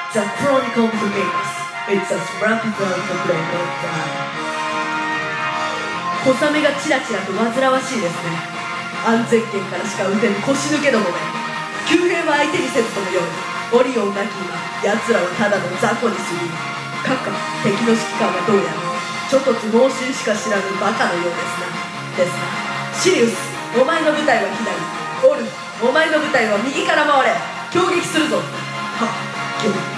The Chronicle of Vegas. It's as rapid as the blade of time. 小雨がチラチラと煩わしいですね。安全圏からしか打てぬ腰抜けどもめ。急変は相手にせずともよい。オリオンなき今、奴らはただの雑魚に過ぎる。閣下、敵の指揮官はどうやら諸突猛進しか知らぬバカのようですな。シリウス、お前の部隊は左。オル、お前の部隊は右から回れ。攻撃するぞ。はっ、ギョル。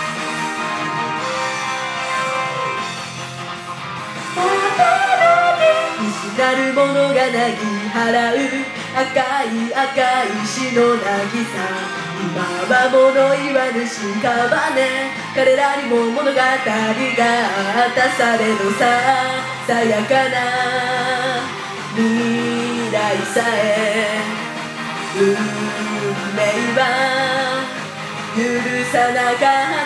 石なるものがなぎ払う赤い石の渚。今は物言わぬ屍、彼らにも物語が渡されるさ。さやかな未来さえ運命は許さなかった。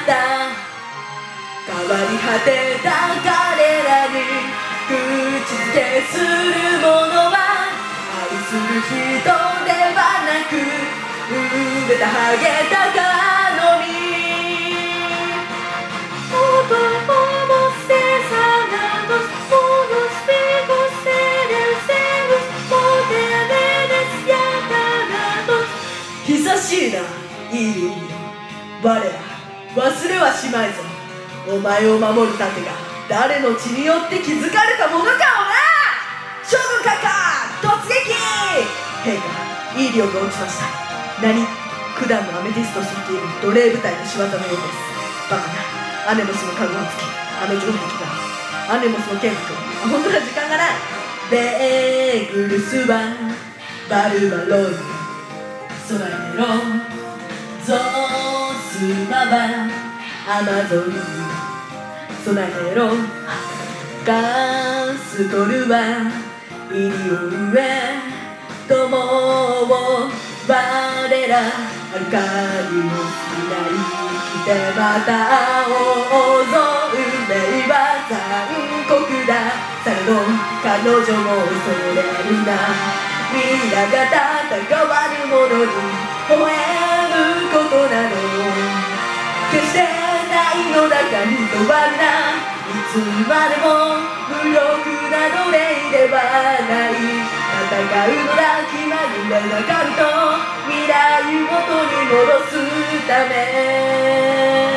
変わり果てた彼らに口づけするものは愛する人ではなく埋めたハゲたかのみ。久しいな、いいよ。我ら忘れはしまいぞ。お前を守る盾が誰の血によって築かれたものかをな。将軍閣下、突撃。陛下、イーリオンが落ちました。何、九段のアメティストス率いる奴隷部隊の仕業のようです。バカな、アネモスのカゴをつけ、あの城壁がアネモスの剣と。本当は時間がない。ベーグルスはバルバロイド、空へろゾースマはアマゾン、備えろガストルはイリオンへ友を我らアルカリのない来てまた会おうぞ。運命は残酷だされど彼女も恐れるな。皆が戦わぬ者に微笑むことなど決してないのだが人はな。いつまでも無力な奴隷ではない。戦うのだ気まぐれな神と未来を元に戻すため。